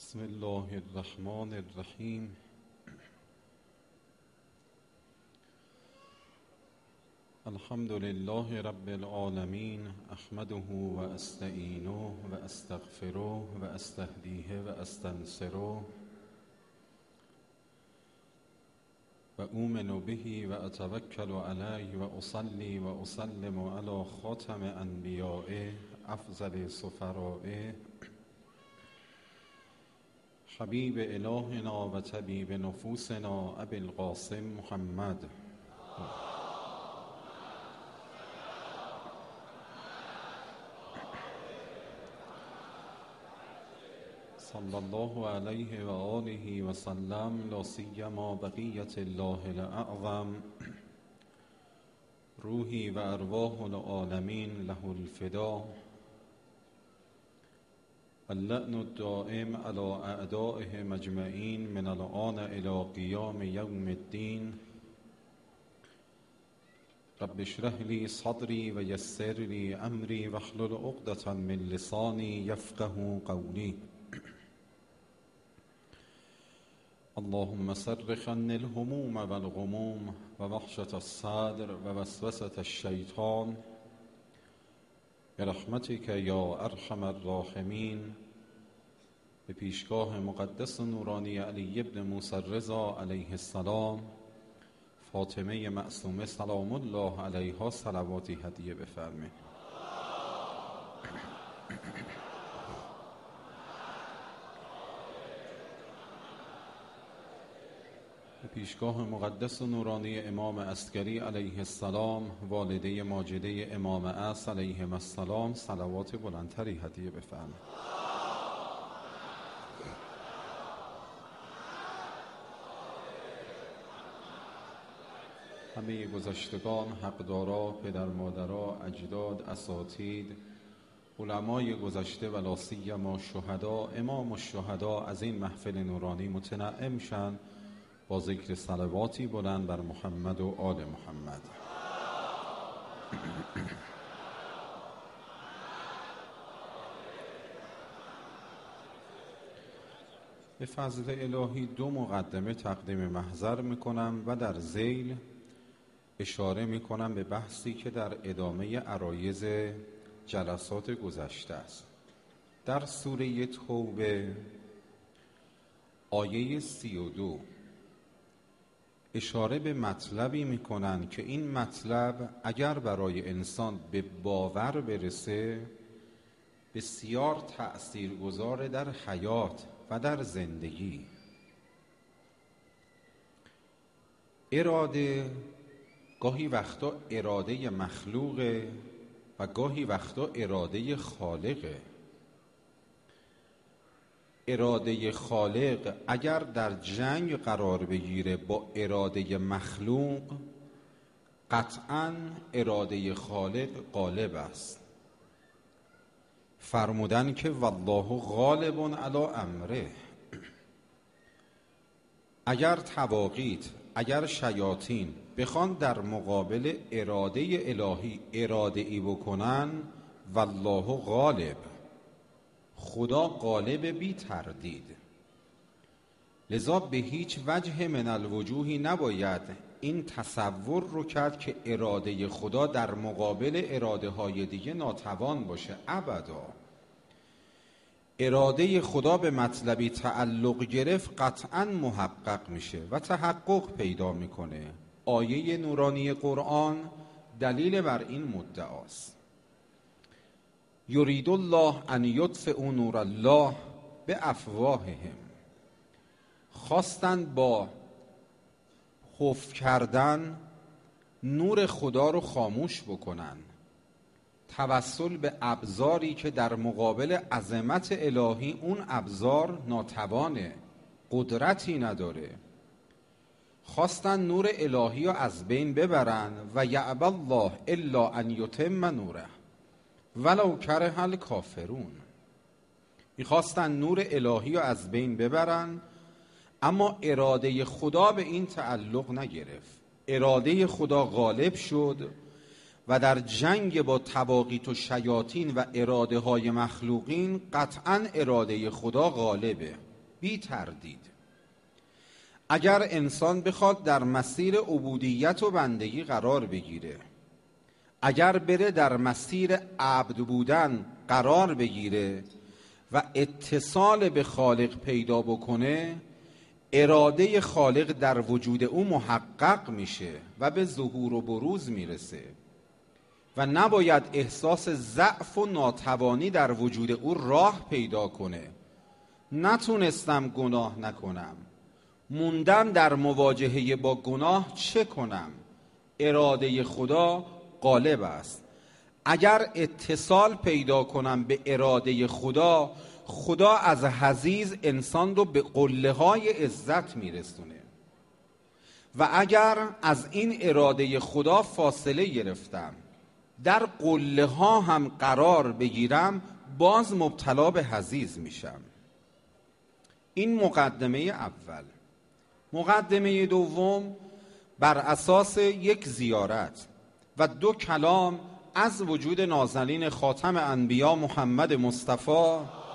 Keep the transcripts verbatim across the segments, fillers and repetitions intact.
بسم الله الرحمن الرحیم. الحمد لله رب العالمین، احمده و استعینه و استغفره و استهدیه و استنصره و اؤمن به و اتوکل علیه و اصلی و اسلم علی خاتم انبیائه افضل سفرائه حبیب الهنا و طبیب نفوسنا ابی القاسم محمد صلی الله علیه و آله و سلم. لا سیما بقیت الله الاعظم روحی و ارواح العالمین له الفدا اللعن الدائم على اعدائهم اجمعین من الآن الى قیام یوم الدین. رب اشرح لی صدری و یسر لی امری واحلل عقدة من لسانی یفقهوا قولی. اللهم صرف عني الهموم والغموم و وحشة الصدر و وسوسة الشیطان برحمتک یا ارحم الراحمین. به پیشگاه مقدس و نورانی علی ابن موسی الرضا علیه السلام، فاطمه معصومه سلام الله علیها صلواتی هدیه بفرمایید. به پیشگاه مقدس و نورانی امام عسکری علیه السلام، والده ماجده امام عصر علیه السلام صلوات بلندتری هدیه بفرمایید. همه گذشتگان، حقدارا، پدر مادرها، اجداد، اساتید، علمای گذشته و لا سیما شهدا، امام الشهدا از این محفل نورانی متنعم شن با ذکر صلواتی بلند بر محمد و آل محمد. به فضل الهی دو مقدمه تقدیم محضر میکنم و در ذیل اشاره میکنم به بحثی که در ادامه عرایض جلسات گذشته است. در سوره توبه آیه سی و دو اشاره به مطلبی میکنن که این مطلب اگر برای انسان به باور برسه بسیار تأثیرگذار در حیات و در زندگی. اراده گاهی وقتا اراده مخلوقه و گاهی وقتا اراده خالقه. اراده خالق اگر در جنگ قرار بگیره با اراده مخلوق، قطعاً اراده خالق غالب است. فرمودن که والله غالب علی امره. اگر طواغیت، اگر شیاطین بخوان در مقابل اراده الهی اراده ای بکنن، والله غالب، خدا غالب بی تردید. لذا به هیچ وجه من الوجوهی نباید این تصور رو کرد که اراده خدا در مقابل اراده های دیگه ناتوان باشه. ابدا. اراده خدا به مطلبی تعلق گرفت قطعا محقق میشه و تحقق پیدا میکنه. آیه نورانی قرآن دلیل بر این مدعاست. یرید الله ان یطفئ نور الله بافواههم. خواستند با خفت کردن نور خدا رو خاموش بکنن، توسل به ابزاری که در مقابل عظمت الهی اون ابزار ناتوانه، قدرتی نداره. خواستن نور الهی رو از بین ببرن و یأبی الله الا ان یتم نوره ولو کره الکافرون. میخواستن نور الهی رو از بین ببرن، اما اراده خدا به این تعلق نگرفت. اراده خدا غالب شد و در جنگ با طواغیت و شیاطین و اراده های مخلوقین قطعا اراده خدا غالبه. بی تردید. اگر انسان بخواد در مسیر عبودیت و بندگی قرار بگیره، اگر بره در مسیر عبد بودن قرار بگیره و اتصال به خالق پیدا بکنه، اراده خالق در وجود او محقق میشه و به ظهور و بروز میرسه و نباید احساس ضعف و ناتوانی در وجود او راه پیدا کنه. نتونستم گناه نکنم، موندم در مواجهه با گناه، چه کنم؟ اراده خدا غالب است. اگر اتصال پیدا کنم به اراده خدا، خدا از حضیض انسان رو به قله های عزت میرسونه و اگر از این اراده خدا فاصله گرفتم، در قله ها هم قرار بگیرم، باز مبتلا به حضیض میشم. این مقدمه اول. مقدمه دوم بر اساس یک زیارت و دو کلام از وجود نازنین خاتم انبیا محمد مصطفی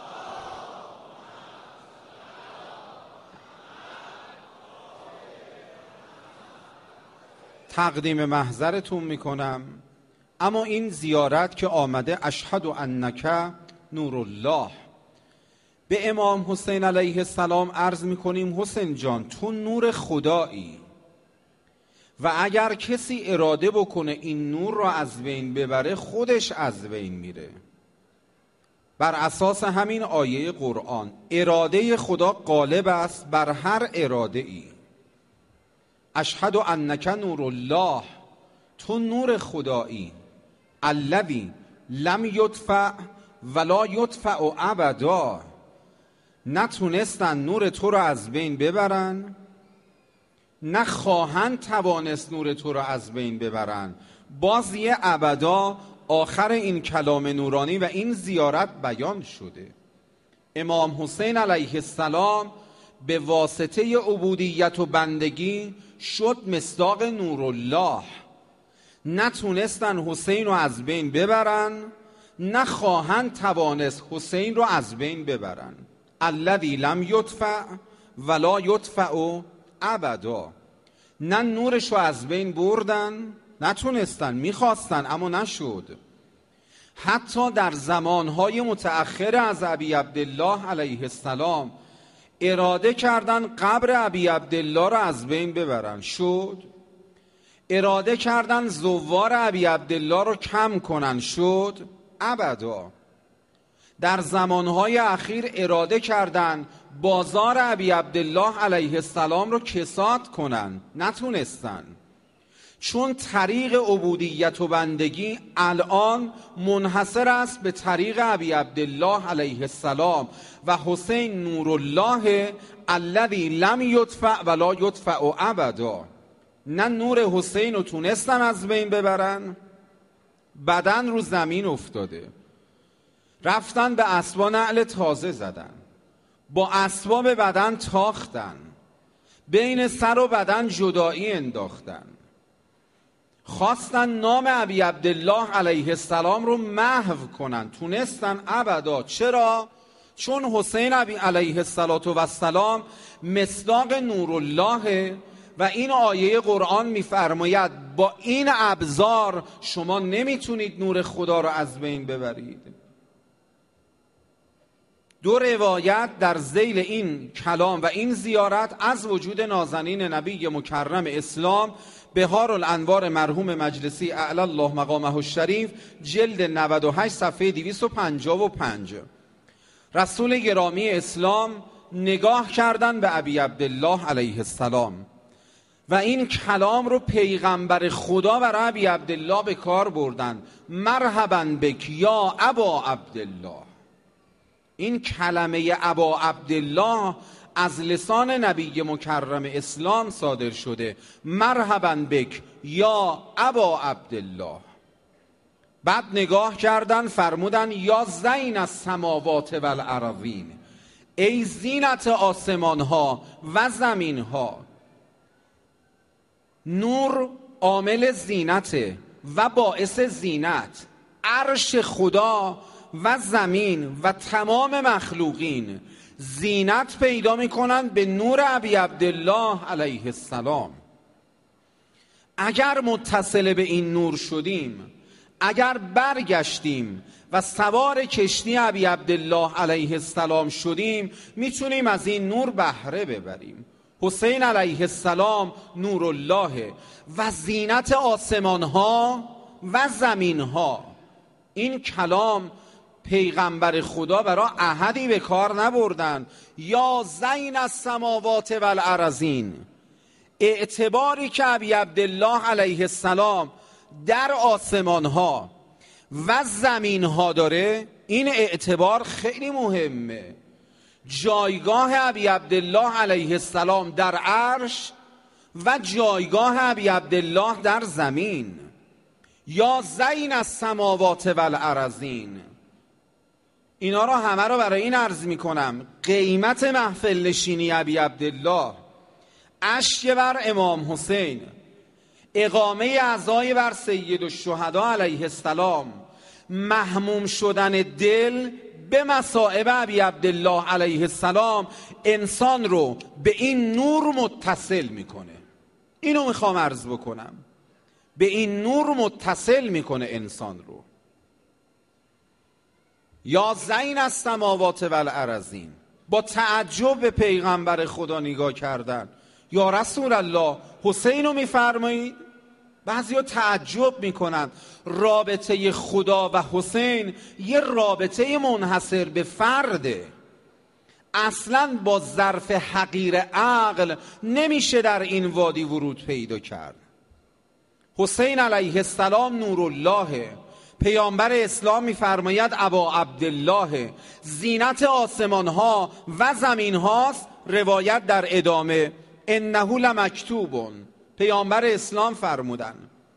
تقدیم محضرتون میکنم. اما این زیارت که آمده، اشهد انک نور الله، به امام حسین علیه السلام عرض میکنیم حسین جان تو نور خدایی و اگر کسی اراده بکنه این نور را از بین ببره، خودش از بین میره. بر اساس همین آیه قرآن اراده خدا غالب است بر هر اراده ای. اشهد انک نور الله، تو نور خدایی، الذی لم یطفأ ولا یطفأ ابدا، نتونستن نور تو رو از بین ببرن، نه خواهند توانست نور تو رو از بین ببرن. باز یه ابدا آخر این کلام نورانی و این زیارت بیان شده. امام حسین علیه السلام به واسطه عبودیت و بندگی شد مصداق نورالله. نتونستن حسین رو از بین ببرن، نه خواهند توانست حسین رو از بین ببرن. الذی لم یطفأ ولا یطفأ ابدا، نه نورش رو از بین بردن، نتونستن، میخواستن اما نشد. حتی در زمانهای متأخر از ابی عبدالله علیه السلام اراده کردن قبر ابی عبدالله رو از بین ببرن، شد. اراده کردن زوار ابی عبدالله رو کم کنن، شد. ابدا. در زمانهای اخیر اراده کردن بازار ابی عبدالله علیه السلام رو کساد کنن، نتونستن. چون طریق عبودیت و بندگی الان منحصر است به طریق ابی عبدالله علیه السلام و حسین نورالله الذی لم یطفأ ولا یطفأ ابدا. نه نور حسین رو تونستن از بین ببرن، بدن رو زمین افتاده، رفتن به اسبا نعل تازه زدن، با اسباب بدن تاختن، بین سر و بدن جدایی انداختن، خواستن نام ابی عبدالله علیه السلام رو محو کنن، تونستن؟ ابدا. چرا؟ چون حسین ابی علیه السلام مصداق نورالله و این آیه قرآن میفرماید با این ابزار شما نمیتونید نور خدا رو از بین ببرید. دو روایت در ذیل این کلام و این زیارت از وجود نازنین نبی مکرم اسلام بهار الانوار مرحوم مجلسی اعلی الله مقامه الشریف، جلد نود و هشت صفحه دویست و پنجاه و پنج. رسول گرامی اسلام نگاه کردن به ابی عبدالله علیه السلام و این کلام رو پیغمبر خدا و ابی عبدالله به کار بردن. مرحبا بک یا ابا عبدالله. این کلمه ابا عبدالله از لسان نبی مکرم اسلام صادر شده. مرحبا بک یا ابا عبدالله. بعد نگاه کردن فرمودن یا زین السماوات والارضین، ای زینت آسمان ها و زمین ها. نور عامل زینته و باعث زینت. عرش خدا و زمین و تمام مخلوقین زینت پیدا میکنن به نور ابی عبدالله علیه السلام. اگر متصل به این نور شدیم، اگر برگشتیم و سوار کشتی ابی عبدالله علیه السلام شدیم، میتونیم از این نور بهره ببریم. حسین علیه السلام نور الله و زینت آسمان ها و زمین ها. این کلام پیغمبر خدا برای احدی به کار نبردن. یا زین السماوات و الارضین. اعتباری که ابی عبدالله علیه السلام در آسمان ها و زمین ها داره، این اعتبار خیلی مهمه. جایگاه ابی عبدالله علیه السلام در عرش و جایگاه ابی عبدالله در زمین. یا زین السماوات و الارضین. اینا رو همه رو برای این عرض می کنم قیمت محفل نشینی ابی عبدالله، اشک بر امام حسین، اقامه عزای بر سید الشهدا علیه السلام، محموم شدن دل به مصائب ابی عبدالله علیه السلام انسان رو به این نور متصل میکنه. اینو میخوام عرض بکنم، به این نور متصل میکنه انسان رو. یا زین السماوات و الارضین. با تعجب به پیغمبر خدا نگاه کردن. یا رسول الله حسین رو میفرمایید؟ بعضیا تعجب میکنن. رابطه خدا و حسین یه رابطه منحصر به فرده، اصلا با ظرف حقیر عقل نمیشه در این وادی ورود پیدا کرد. حسین علیه السلام نور الله، پیامبر اسلام میفرماید ابا عبدالله، زینت آسمان ها و زمین هاست. روایت در ادامه انه لمکتوب، پیامبر اسلام فرمودن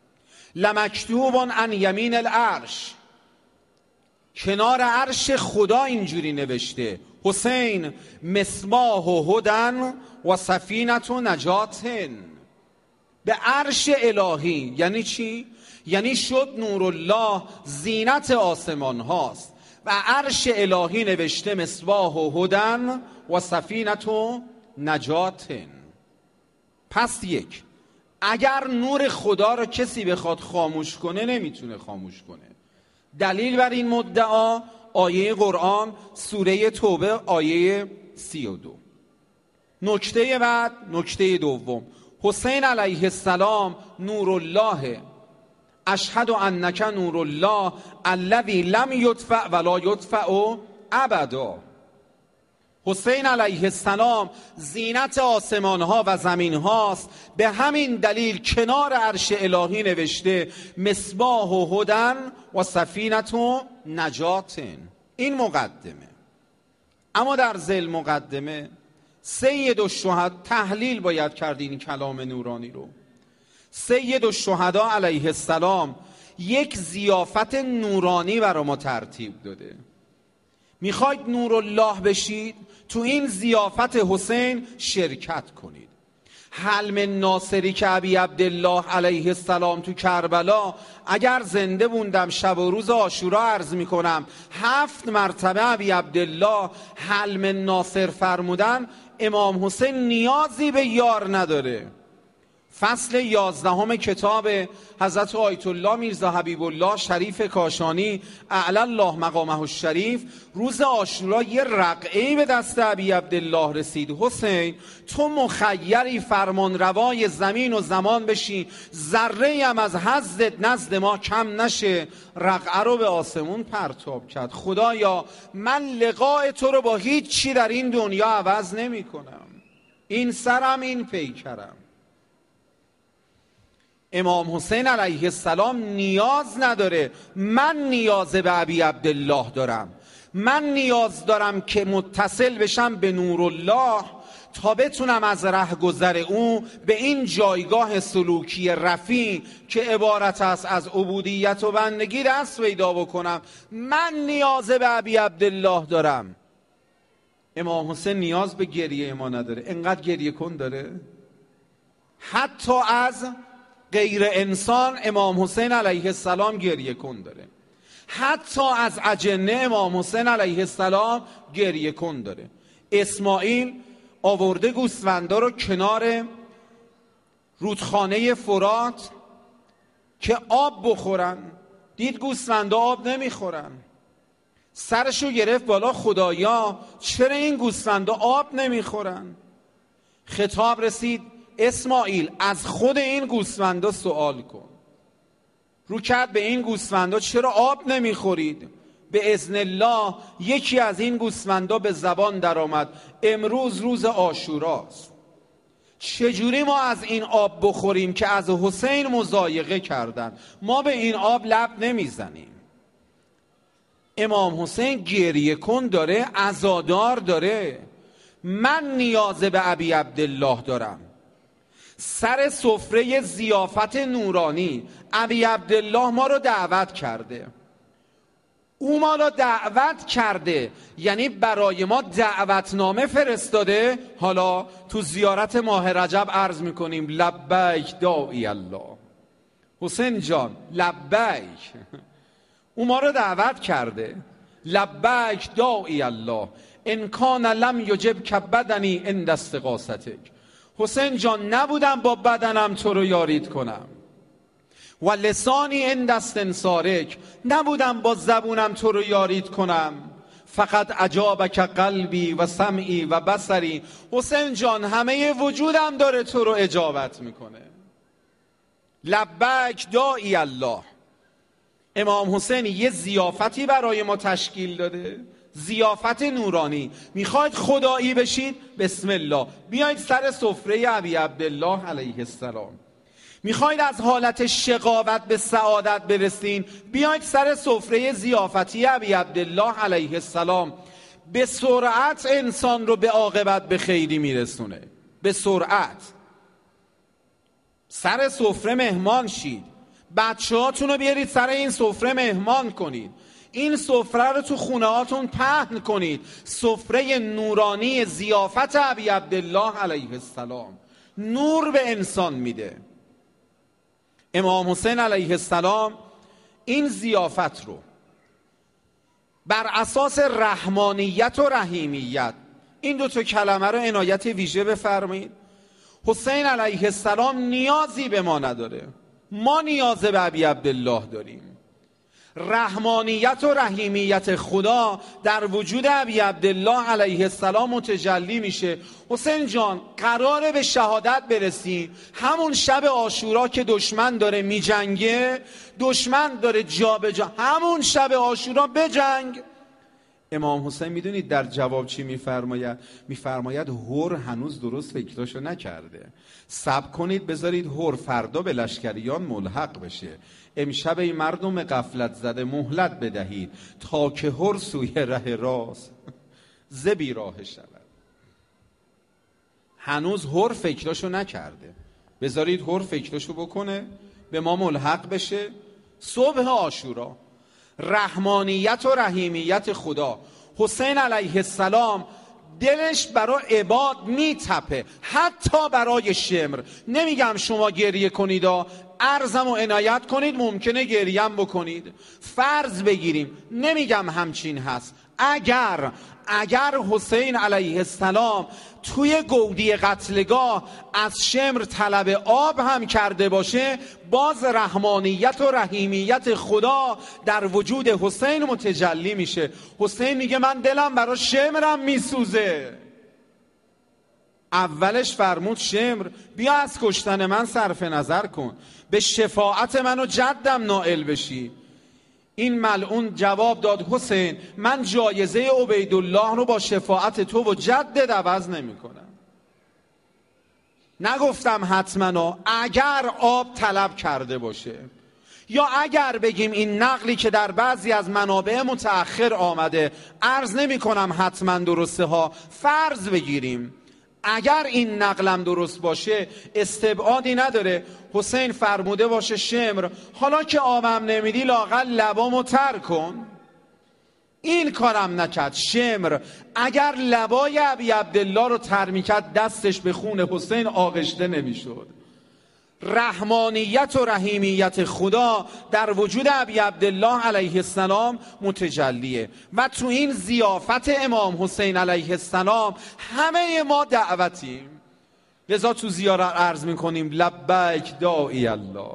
لمکتوب عن یمین العرش، کنار عرش خدا اینجوری نوشته حسین مصباح و هدن و سفینت و نجاتن. به عرش الهی یعنی چی؟ یعنی شد نور الله زینت آسمان هاست و عرش الهی نوشته مصباح و هدن و سفینت و نجاتن. پس یک، اگر نور خدا رو کسی بخواد خاموش کنه نمیتونه خاموش کنه. دلیل بر این مدعا آیه قرآن سوره توبه آیه سی و دو. نکته بعد، نکته دوم، حسین علیه السلام نور الله، اشهد انک نور الله الذی لم یطفأ ولا یطفأ ابدا. حسین علیه السلام زینت آسمان ها و زمین هاست، به همین دلیل کنار عرش الهی نوشته مصباح و هدن و سفینت و نجاتن. این مقدمه. اما در ذیل مقدمه سید الشهدا، تحلیل باید کرد این کلام نورانی رو. سید الشهدا علیه السلام یک ضیافت نورانی برای ما ترتیب داده. میخواید نور الله بشید، تو این ضیافت حسین شرکت کنید. حلم ناصری که ابی عبدالله علیه السلام تو کربلا، اگر زنده بوندم شب و روز عاشورا عرض میکنم هفت مرتبه ابی عبدالله حلم ناصر فرمودن، امام حسین نیازی به یار نداره. فصل یازدهم کتاب حضرت آیت الله میرزا حبیب الله شریف کاشانی اعلی الله مقامه الشریف، روز عاشورا یه رقعه‌ای به دست ابی عبدالله رسید. حسین تو مخیری فرمان روای زمین و زمان بشی، ذره‌ای هم از حظت نزد ما کم نشه. رقعه رو به آسمون پرتاب کرد. خدایا من لقاء تو رو با هیچ چی در این دنیا عوض نمی کنم، این سرم این پیکرم. امام حسین علیه السلام نیاز نداره، من نیاز به ابی عبدالله دارم. من نیاز دارم که متصل بشم به نور الله تا بتونم از رهگذر او به این جایگاه سلوکی رفیع که عبارت است از عبودیت و بندگی دست پیدا بکنم. من نیاز به ابی عبدالله دارم. امام حسین نیاز به گریه ما نداره. انقدر گریه کن داره حتی از غیر انسان امام حسین علیه السلام گریه کن داره، حتی از اجنه امام حسین علیه السلام گریه کن داره. اسماعیل آورده گوسفندا رو کنار رودخانه فرات که آب بخورن، دید گوسفندا آب نمیخورن، سرشو گرفت بالا، خدایا چرا این گوسفندا آب نمیخورن؟ خطاب رسید اسماعیل از خود این گوسفندا سوال کن. رو کرد به این گوسفندا چرا آب نمیخورید؟ به اذن الله یکی از این گوسفندا به زبان در آمد امروز روز عاشوراست، چجوری ما از این آب بخوریم که از حسین مضایقه کردن؟ ما به این آب لب نمیزنیم. امام حسین گریه کن داره، عزادار داره. من نیاز به ابی عبدالله دارم. سر سفره ضیافت نورانی ابی عبدالله ما رو دعوت کرده، او ما رو دعوت کرده یعنی برای ما دعوتنامه فرستاده. حالا تو زیارت ماه رجب عرض میکنیم لبیک داعی الله، حسین جان لبیک، او ما رو دعوت کرده. لبیک داعی الله ان کان لم یجب که بدنی عند استغاثتک. حسین جان نبودم با بدنم تو رو یارید کنم، و لسانی عند استنصارک، نبودم با زبونم تو رو یارید کنم. فقط اجابک قلبی و سمعی و بصری. حسین جان همه وجودم داره تو رو اجابت میکنه. لبیک داعی الله. امام حسین یه ضیافتی برای ما تشکیل داده، ضیافت نورانی. میخواید خدایی بشید؟ بسم الله، بیایید سر سفره ابی عبدالله علیه السلام. میخواید از حالت شقاوت به سعادت برسین؟ بیایید سر سفره ضیافتی ابی عبدالله علیه السلام. به سرعت انسان رو به عاقبت به خیری میرسونه، به سرعت. سر سفره مهمان شید، بچه هاتون رو بیارید سر این سفره مهمان کنید، این سفره رو تو خونه هاتون پهن کنید. سفره نورانی ضیافت ابی عبدالله علیه السلام نور به انسان میده. امام حسین علیه السلام این ضیافت رو بر اساس رحمانیت و رحیمیت، این دو تا کلمه رو عنایت ویژه بفرمایید. حسین علیه السلام نیازی به ما نداره، ما نیاز به ابی عبدالله داریم. رحمانیت و رحیمیت خدا در وجود ابی عبدالله علیه السلام متجلی میشه. حسین جان قراره به شهادت برسی همون شب عاشورا که دشمن داره میجنگه، دشمن داره جا به جا، همون شب عاشورا بجنگ. امام حسین میدونید در جواب چی میفرماید؟ میفرماید هور هنوز درست فکراشو نکرده، صبر کنید بذارید هور فردا به لشکریان ملحق بشه. امشب ای مردم غفلت زده مهلت بدهید تا که هر سوی ره راست ز بیراه شود. هنوز هر فکراشو نکرده، بذارید هر فکراشو بکنه به ما ملحق بشه. صبح عاشورا رحمانیت و رحیمیت خدا. حسین علیه السلام دلش برای عباد میتپه، حتی برای شمر. نمیگم شما گریه کنید، عرضم و عنایت کنید، ممکنه گریم بکنید، فرض بگیریم، نمیگم همچین هست. اگر اگر حسین علیه السلام توی گودی قتلگاه از شمر طلب آب هم کرده باشه، باز رحمانیت و رحیمیت خدا در وجود حسین متجلی میشه. حسین میگه من دلم برای شمرم میسوزه. اولش فرمود شمر بیا از کشتن من صرف نظر کن، به شفاعت من و جدم نائل بشی. این ملعون جواب داد حسین من جایزه عبیدالله رو با شفاعت تو و جدت عوض نمی کنم. نگفتم حتما، اگر آب طلب کرده باشه، یا اگر بگیم این نقلی که در بعضی از منابع متأخر آمده، عرض نمی کنم حتما درسته ها، فرض بگیریم اگر این نقلم درست باشه استبعادی نداره حسین فرموده باشه شمر حالا که آبم نمیدی لااقل لبامو تر کن. این کارم نکرد. شمر اگر لبای ابی عبدالله رو تر میکرد دستش به خون حسین آغشته نمیشد. رحمانیت و رحیمیت خدا در وجود ابی عبدالله علیه السلام متجلیه و تو این ضیافت امام حسین علیه السلام همه ما دعوتیم. لذا تو زیارت عرض میکنیم لبیک داعی الله.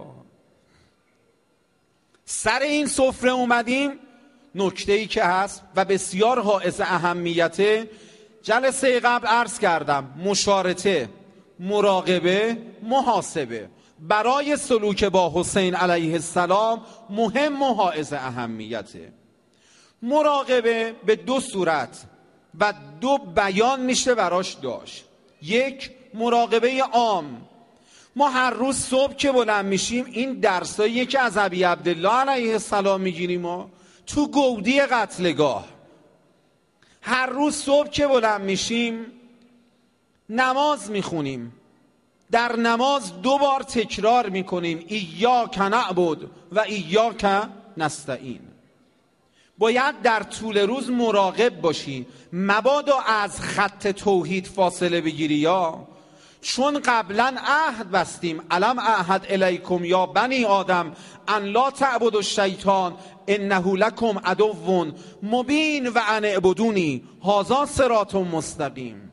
سر این سفره اومدیم. نکته‌ای که هست و بسیار حائز اهمیته، جلسه قبل عرض کردم، مشارطه، مراقبه، محاسبه برای سلوک با حسین علیه السلام مهم و حائز اهمیته. مراقبه به دو صورت و دو بیان میشه براش داشت. یک، مراقبه عام. ما هر روز صبح که بلند میشیم این درسایی که از ابی عبدالله علیه السلام میگیریم ما تو گودی قتلگاه. هر روز صبح که بلند میشیم نماز میخونیم، در نماز دو بار تکرار میکنیم ایاک نعبد و ایاک نستعین. باید در طول روز مراقب باشی مبادا از خط توحید فاصله بگیری، یا چون قبلا عهد بستیم الم اعهد الیکم یا بنی آدم ان لا تعبدوا الشیطان انه لکم عدو مبین و ان اعبدونی هذا صراط مستقیم.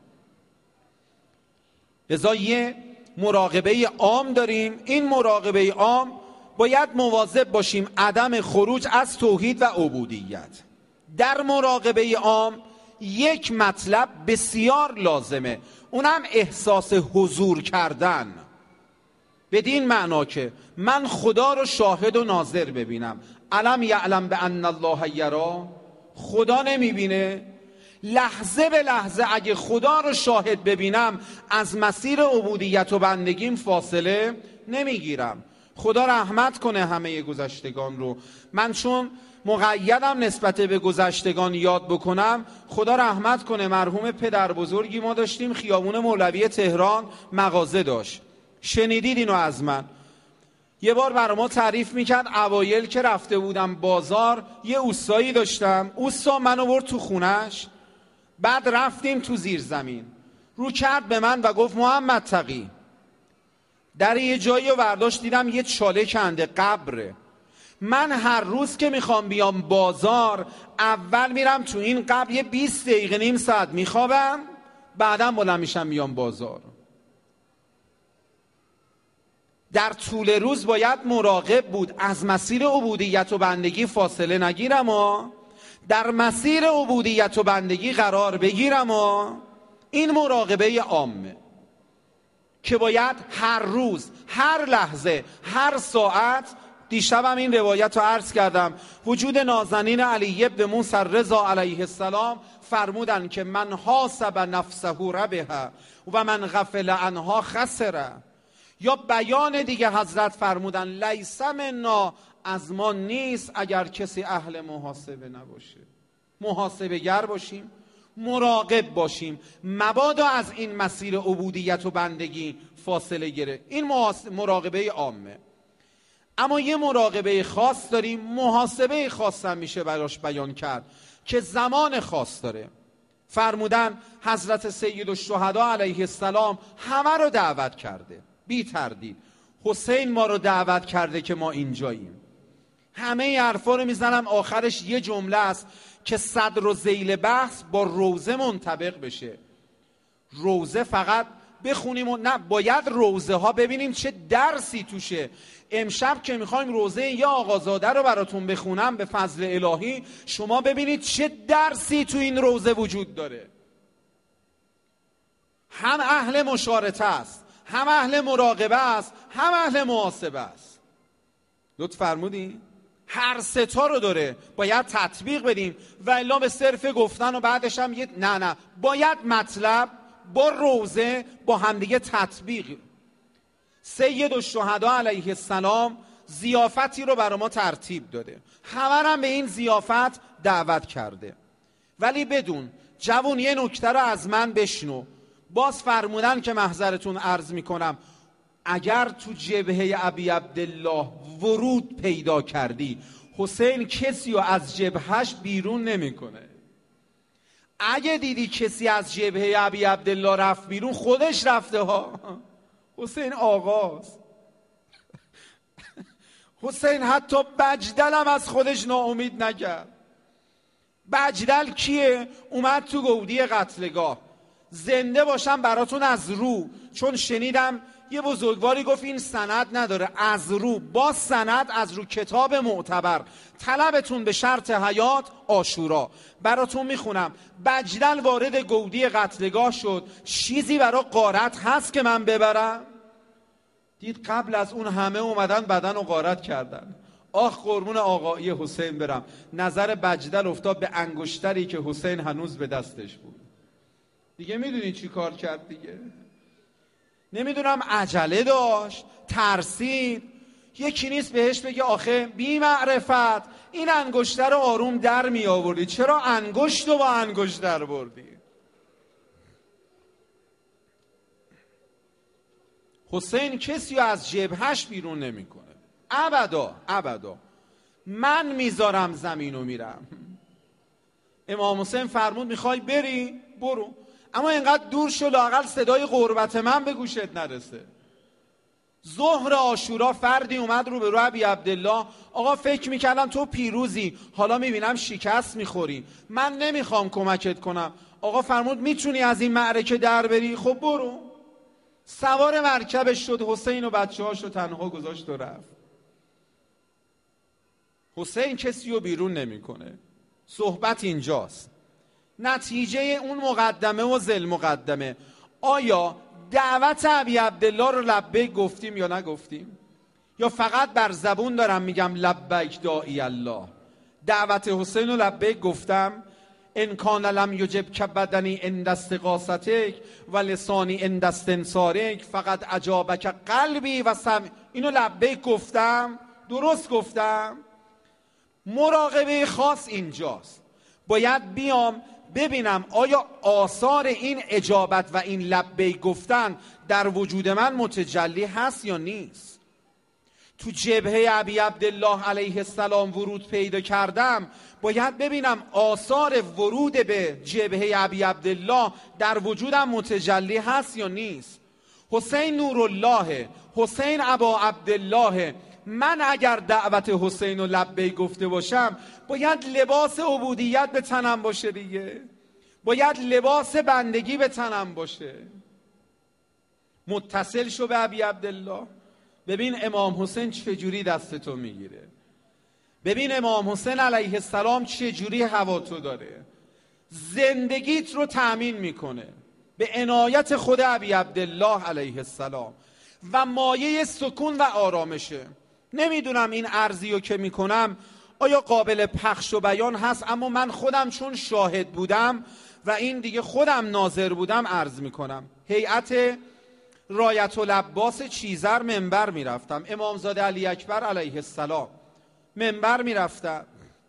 لذا یه مراقبه عام داریم. این مراقبه عام باید مواظب باشیم عدم خروج از توحید و عبودیت. در مراقبه عام یک مطلب بسیار لازمه، اونم احساس حضور کردن، بدین معنا که من خدا رو شاهد و ناظر ببینم. الم یعلم بان الله یرا، خدا نمیبینه؟ لحظه به لحظه اگه خدا رو شاهد ببینم از مسیر عبودیت و بندگیم فاصله نمیگیرم. خدا رحمت کنه همه گذشتگان رو. من چون مقیدم نسبت به گذشتگان یاد بکنم، خدا رحمت کنه مرحوم پدر بزرگی ما داشتیم خیابون مولوی تهران مغازه داشت. شنیدید اینو از من؟ یه بار برای ما تعریف میکرد اوایل که رفته بودم بازار یه اوستایی داشتم، اوستا منو برد تو خونش، بعد رفتیم تو زیر زمین، رو کرد به من و گفت محمد تقی در یه جایی رو برداشت دیدم یه چاله کنده قبره. من هر روز که میخوام بیام بازار اول میرم تو این قبر یه بیست دقیقه نیم ساعت میخوابم، بعدم بلند میشم میام بازار. در طول روز باید مراقب بود از مسیر عبودیت و بندگی فاصله نگیرم و در مسیر عبودیت و بندگی قرار بگیرم و این مراقبه عامه که باید هر روز، هر لحظه، هر ساعت. دیشبم این روایت رو عرض کردم، وجود نازنین علی ابن موسی رضا علیه السلام فرمودن که من حاسب نفسه ربح و من غفل عنها خسره. یا بیان دیگه حضرت فرمودن لیس منا، از ما نیست اگر کسی اهل محاسبه نباشه. محاسبه گر باشیم، مراقب باشیم مبادا از این مسیر عبودیت و بندگی فاصله گیره. این مراقبه عامه. اما یه مراقبه خاص داریم، محاسبه خاص هم میشه براش بیان کرد که زمان خاص داره. فرمودن حضرت سید الشهدا علیه السلام همه رو دعوت کرده بی تردید. حسین ما رو دعوت کرده که ما اینجاییم. همه حرفا رو میزنم، آخرش یه جمله است که صدر و ذیل بحث با روزه منطبق بشه. روزه فقط بخونیم و نه، باید روزه ها ببینیم چه درسی توشه. امشب که میخوایم روزه یا آقازاده رو براتون بخونم به فضل الهی، شما ببینید چه درسی تو این روزه وجود داره. هم اهل مشارطه است، هم اهل مراقبه است، هم اهل محاسبه است. لطف فرمودین؟ هر ستا رو داره، باید تطبیق بدیم و الا به صرف گفتن و بعدش هم یه نه نه باید مطلب با روزه با همدیگه تطبیق. سید الشهدا علیه السلام ضیافتی رو برای ما ترتیب داده، همه هم به این ضیافت دعوت کرده. ولی بدون جوون یه نکته رو از من بشنو. باز فرمودن که محضرتون عرض میکنم، اگر تو جبهه ابی عبدالله ورود پیدا کردی، حسین کسی رو از جبهش بیرون نمیکنه. اگه دیدی کسی از جبهه ابی عبدالله رفت بیرون، خودش رفته ها. حسین آغاز حسین حتی بجدلم از خودش ناامید نکرد. بجدل کیه؟ اومد تو گودی قتلگاه. زنده باشم براتون از رو، چون شنیدم یه بزرگواری گفت این سند نداره، از رو با سند، از رو کتاب معتبر، طلبتون به شرط حیات عاشورا. براتون میخونم. بجدل وارد گودی قتلگاه شد. چیزی برا غارت هست که من ببرم؟ دید قبل از اون همه اومدن بدن و غارت کردن. آخ قربون آقایی حسین برم. نظر بجدل افتاد به انگشتری که حسین هنوز به دستش بود. دیگه میدونی چی کار کرد دیگه؟ نمیدونم عجله داشت، ترسید. یکی نیست بهش بگه آخه بی معرفت این انگشتر رو آروم در می آوردی، چرا انگشت رو با انگشت در بردی؟ حسین کسی رو از جبهش بیرون نمی کنه. ابدا ابدا. من میذارم زمین و میرم. امام حسین فرمود میخوای بری؟ برو، اما اینقدر دور شو لااقل صدای قربت من به گوشت نرسه. ظهر عاشورا فردی اومد رو به رو ابی عبدالله. آقا فکر میکردم تو پیروزی، حالا میبینم شکست میخوری، من نمیخوام کمکت کنم. آقا فرمود میتونی از این معرکه در بری؟ خب برو. سوار مرکبش شد. حسین و بچه هاش رو تنها گذاشت و رفت. حسین کسی رو بیرون نمیکنه. صحبت اینجاست. نتیجه اون مقدمه و ذل مقدمه، آیا دعوت ابی عبدالله رو لبیک گفتیم یا نگفتیم؟ یا فقط بر زبون دارم میگم لبیک داعی الله؟ دعوت حسین رو لبیک گفتم. ان کان لم یجب کبدنی عند استغاثتک و لسانی عند استنصارک فقط اجابک قلبی و سمع. اینو لبیک گفتم؟ درست گفتم؟ مراقبه خاص اینجاست. باید بیام ببینم آیا آثار این اجابت و این لبیک گفتن در وجود من متجلی هست یا نیست. تو جبهه ابی عبدالله علیه السلام ورود پیدا کردم، باید ببینم آثار ورود به جبهه ابی عبدالله در وجودم متجلی هست یا نیست. حسین نورالله، حسین ابا عبدالله. من اگر دعوت حسین و لبیک گفته باشم، باید لباس عبودیت به تنم باشه دیگه، باید لباس بندگی به تنم باشه. متصل شو به ابی عبدالله. ببین امام حسین چجوری دستتو میگیره، ببین امام حسین علیه السلام چجوری هوا تو داره، زندگیت رو تأمین میکنه به عنایت خود ابی عبدالله علیه السلام و مایه سکون و آرامشه. نمیدونم این عرضی رو که میکنم آیا قابل پخش و بیان هست، اما من خودم چون شاهد بودم و این دیگه خودم ناظر بودم عرض میکنم. هیئت رایت العباس چیزر منبر میرفتم، امامزاده علی اکبر علیه السلام منبر میرفتم.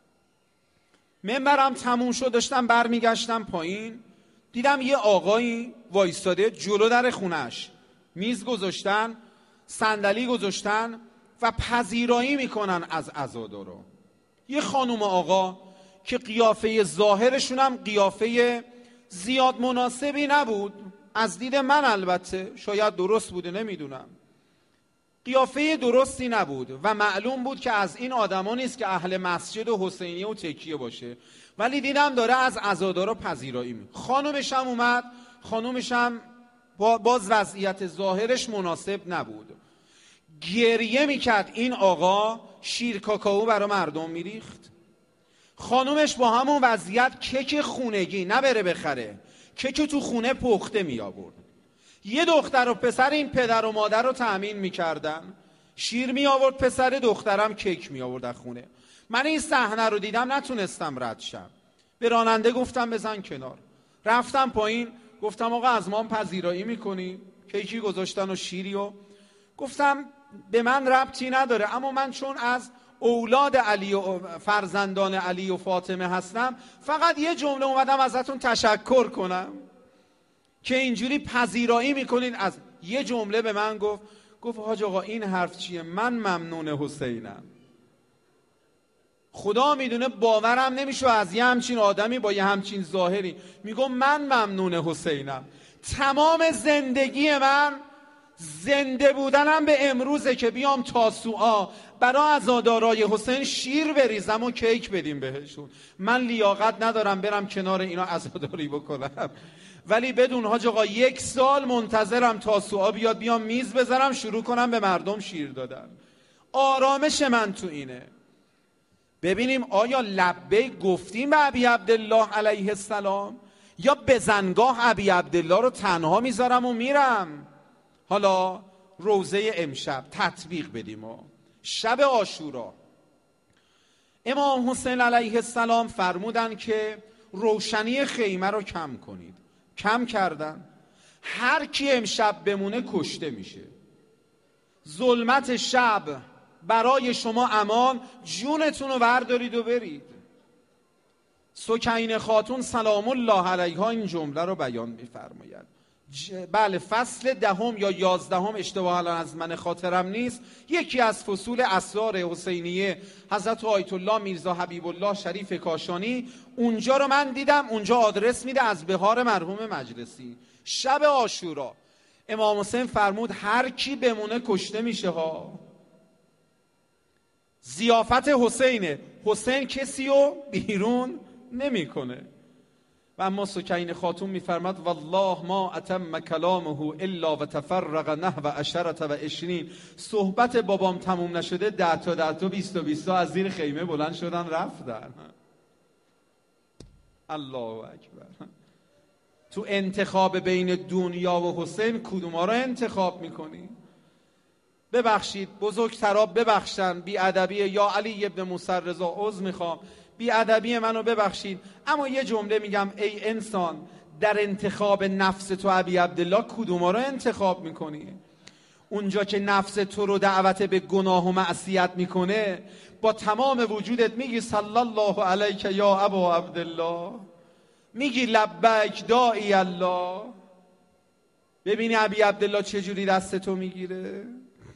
منبرم تموم شد، داشتم برمیگشتم پایین، دیدم یه آقایی وایستاده جلو در خونش، میز گذاشتن، صندلی گذاشتن و پذیرایی میکنن از عزادارا. یه خانم آقا که قیافه ظاهرشون هم قیافه زیاد مناسبی نبود، از دید من البته، شاید درست بوده نمیدونم، قیافه درستی نبود و معلوم بود که از این آدما نیست که اهل مسجد و حسینیه و تکیه باشه، ولی دیدم داره از عزادارا پذیرایی می. خانومش هم اومد، خانومش هم باز وضعیت ظاهرش مناسب نبود، گریه میکرد. این آقا شیر کاکائو برای مردم میریخت. خانومش با همون وضعیت کیک خونگی نبره بخره، کیک تو خونه پخته می آورد. یه دختر و پسر این پدر و مادر رو تأمین میکردن، شیر می آورد پسر، دخترم کیک می آورد از خونه. من این صحنه رو دیدم نتونستم رد شم، به راننده گفتم بزن کنار. رفتم پایین، گفتم آقا از ما هم پذیرایی میکنی؟ کیکی گذاشتن و شیری و گفتم به من ربطی نداره، اما من چون از اولاد علی و فرزندان علی و فاطمه هستم، فقط یه جمله اومدم ازتون تشکر کنم که اینجوری پذیرایی میکنین. از یه جمله به من گفت، گفت حاج آقا این حرف چیه؟ من ممنون حسینم. خدا میدونه باورم نمیشه از یه همچین آدمی با یه همچین ظاهری میگم من ممنون حسینم. تمام زندگی من زنده بودنم به امروزه که بیام تاسوعا برای عزادارای حسین شیر بریزم و کیک بدیم بهشون. من لیاقت ندارم برم کنار اینا عزاداری بکنم، ولی بدون حاج آقا یک سال منتظرم تاسوعا بیاد، بیام میز بذارم شروع کنم به مردم شیر دادن. آرامش من تو اینه. ببینیم آیا لبیک گفتیم به ابی عبدالله علیه السلام، یا بزنگاه ابی عبدالله رو تنها میذارم و میرم؟ حالا روزه امشب تطبیق بدیم. و شب عاشورا امام حسین علیه السلام فرمودن که روشنی خیمه رو کم کنید. کم کردن. هر کی امشب بمونه کشته میشه. ظلمت شب برای شما امان، جونتون رو بردارید و برید. سکینه خاتون سلام الله علیها این جمله رو بیان می‌فرماید. بله فصل دهم یا یازدهم اشتباه الان از من خاطرم نیست، یکی از فصول اسرار حسینیه حضرت آیت الله میرزا حبیب الله شریف کاشانی، اونجا رو من دیدم. اونجا آدرس میده از بهار مرحوم مجلسی. شب عاشورا امام حسین فرمود هر کی بمونه کشته میشه ها. ضیافت حسینه، حسین کسی رو بیرون نمیکنه. و اما سکینه خاتون میفرماد والله ما اتم کلامه الا و تفرق نحو عشرة و عشرین. صحبت بابام تموم نشده ده تا ده تا بیست تا بیست تا از زیر خیمه بلند شدن رفتن. الله اکبر. تو انتخاب بین دنیا و حسین کدوما رو انتخاب میکنی؟ ببخشید بزرگترا ببخشن بی ادبی، یا علی ابن موسی رضا عذر میخوام، بی ادبی منو ببخشید، اما یه جمله میگم ای انسان، در انتخاب نفس تو ابی عبدالله کدوما رو انتخاب میکنی؟ اونجا که نفس تو رو دعوت به گناه و معصیت میکنه با تمام وجودت میگی صلی الله علیک یا ابا عبدالله، میگی لبیک داعی الله. ببینی ابی عبدالله چجوری دست تو میگیره.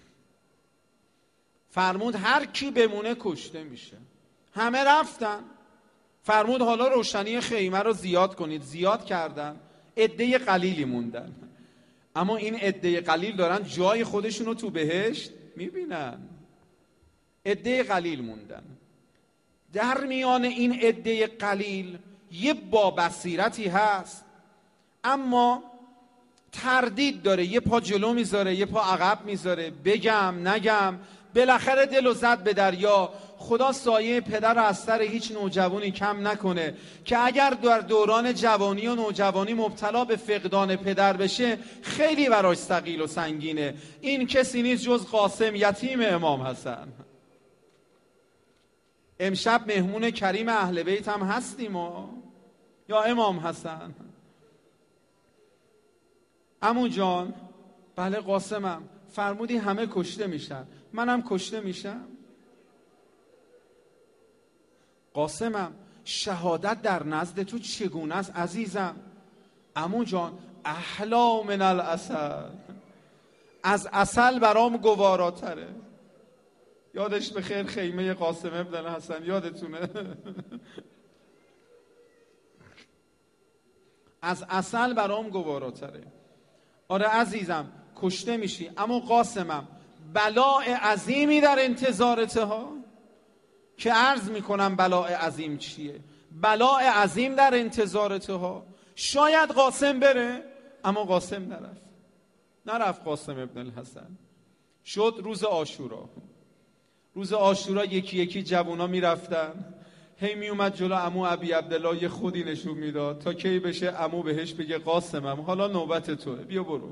فرمود هر کی بمونه کشته میشه. همه رفتن. فرمود حالا روشنی خیمه رو زیاد کنید. زیاد کردن. عده قلیلی موندن، اما این عده قلیل دارن جای خودشون رو تو بهشت میبینن. عده قلیل موندن. در میان این عده قلیل یه با بصیرتی هست، اما تردید داره، یه پا جلو میذاره یه پا عقب میذاره، بگم نگم. بالاخره دلو زد به دریا. خدا سایه پدر رو از سر هیچ نوجوانی کم نکنه که اگر در دوران جوانی و نوجوانی مبتلا به فقدان پدر بشه خیلی براش ثقیل و سنگینه. این کسی نیست جز قاسم یتیم امام حسن. امشب مهمون کریم اهل بیت هم هستیم و یا امام حسن. عمو جان، بله قاسمم، فرمودی همه کشته میشن، منم کشته میشم. قاسمم شهادت در نزد تو چگونه است عزیزم؟ عمو جان احلا من العسل، از عسل برام گواراتره. یادش بخیر خیمه قاسم ابن الحسن، یادتونه؟ از عسل برام گواراتره. آره عزیزم کشته میشی، اما قاسمم بلاء عظیمی در انتظارته ها. که عرض میکنم بلاء عظیم چیه؟ بلاء عظیم در انتظارته ها. شاید قاسم بره، اما قاسم نرفت. نرفت قاسم ابن الحسن. شد روز عاشورا. روز عاشورا یکی یکی جوونا میرفتن، هی میومد جلو عمو ابی عبدالله یه خودی نشون میداد تا کی بشه عمو بهش بگه قاسمم حالا نوبت توه، بیا برو.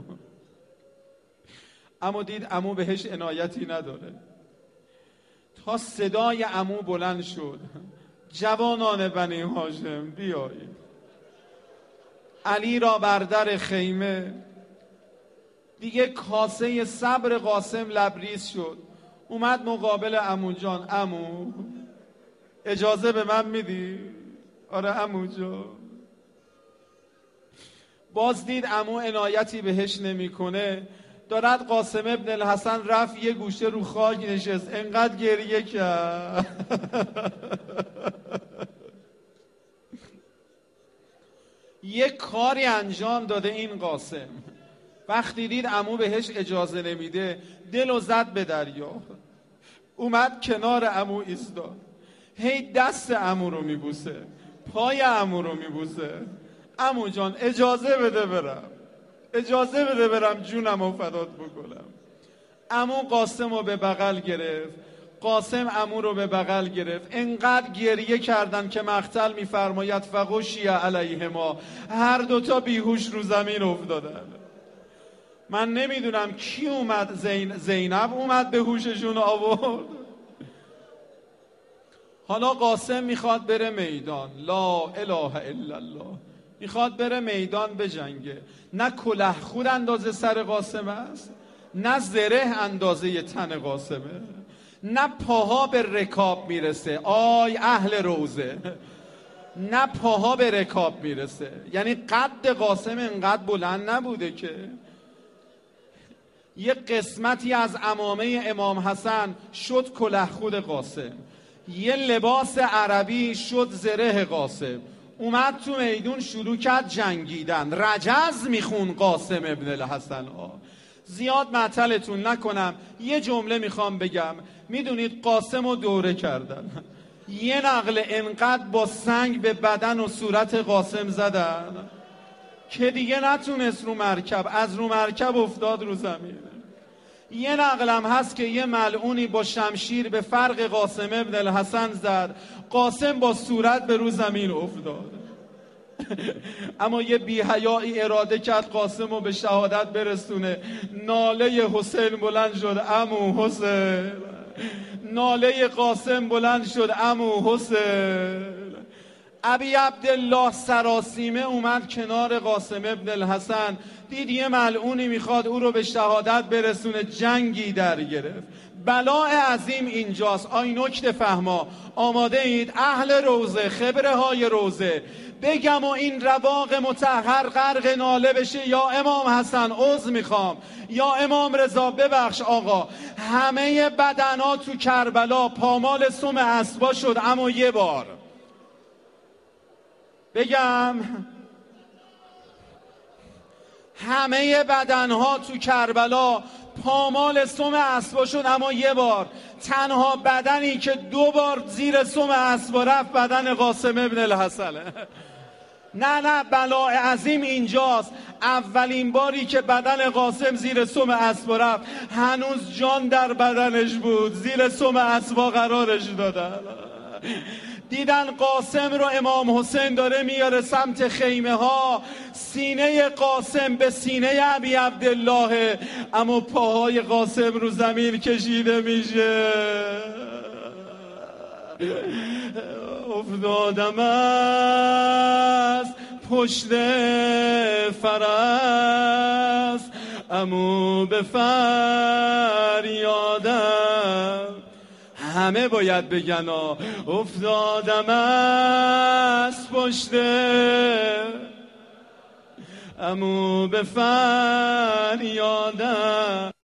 اما دید عمو بهش عنایتی نداره، تا صدای عمو بلند شد جوانان بنی هاشم بیایید. علی را بر در خیمه. دیگه کاسه صبر قاسم لبریز شد. اومد مقابل عمو جان، عمو اجازه به من میدی؟ آره عمو جان. باز دید عمو عنایتی بهش نمیکنه، دارد قاسم ابن الحسن رفت یه گوشه رو خاک نشست، انقدر گریه کرد. یه کاری انجام داده این قاسم، وقتی دید عمو بهش اجازه نمیده دل و زد به دریا، اومد کنار عمو ایستاد، هی دست عمو رو میبوسه، پای عمو رو میبوسه. عمو جان اجازه بده برم، اجازه بده برم جونم رو فدات بکنم. عمو قاسم رو به بغل گرفت، قاسم عمو رو به بغل گرفت، انقدر گریه کردن که مقتل میفرماید فغشی علیهما، هر دوتا بیهوش رو زمین افتادن. من نمیدونم کی اومد، زین... زینب اومد به هوششون آورد. حالا قاسم میخواد بره میدان، لا اله الا الله، میخواد بره میدان بجنگه. نه کله خود اندازه سر قاسم است، نه زره اندازه تن قاسمه، نه پاها به رکاب میرسه. آی اهل روزه، نه پاها به رکاب میرسه. یعنی قد قاسم انقدر بلند نبوده که. یه قسمتی از عمامه امام حسن شد کله خود قاسم، یه لباس عربی شد زره قاسم. اومد تو میدون شروع کرد جنگیدن، رجز میخون قاسم ابن الحسن. آه زیاد معطلتون نکنم، یه جمله میخوام بگم. میدونید قاسم رو دوره کردن، یه نقل انقدر با سنگ به بدن و صورت قاسم زدن که دیگه نتونست رو مرکب، از رو مرکب افتاد رو زمین. یه نقلم هست که یه ملعونی با شمشیر به فرق قاسم ابن الحسن زد، قاسم با صورت به رو زمین افتاد. اما یه بی‌حیایی اراده کرد قاسم رو به شهادت برسونه. ناله حسین بلند شد عمو حسین، ناله قاسم بلند شد عمو حسین. ابی عبدالله سراسیمه اومد کنار قاسم ابن الحسن، دید یه ملعونی میخواد او رو به شهادت برسونه، جنگی در گرفت. بلاء عظیم اینجاست. آی نکته فهما آماده اید اهل روزه، خبره های روزه، بگم و این رواق مطهر غرق ناله بشه؟ یا امام حسن عذر میخوام، یا امام رضا ببخش آقا، همه بدنا تو کربلا پامال سم اسبا شد. اما یه بار بگم، همه بدنها تو کربلا پامال سم اسبا شد، اما یه بار تنها بدنی که دو بار زیر سم اسبا رفت بدن قاسم ابن الحسنه. نه نه بلاء عظیم اینجاست. اولین باری که بدن قاسم زیر سم اسبا رفت هنوز جان در بدنش بود، زیر سم اسبا قرارش دادن. دیدن قاسم رو امام حسین داره میاره سمت خیمه ها، سینه قاسم به سینه ابی عبدالله، اما پاهای قاسم رو زمین کشیده میشه. افتادم از پشت فرس، امو به فریادم. همه باید بگن افتادم از پشت امو به فریادم.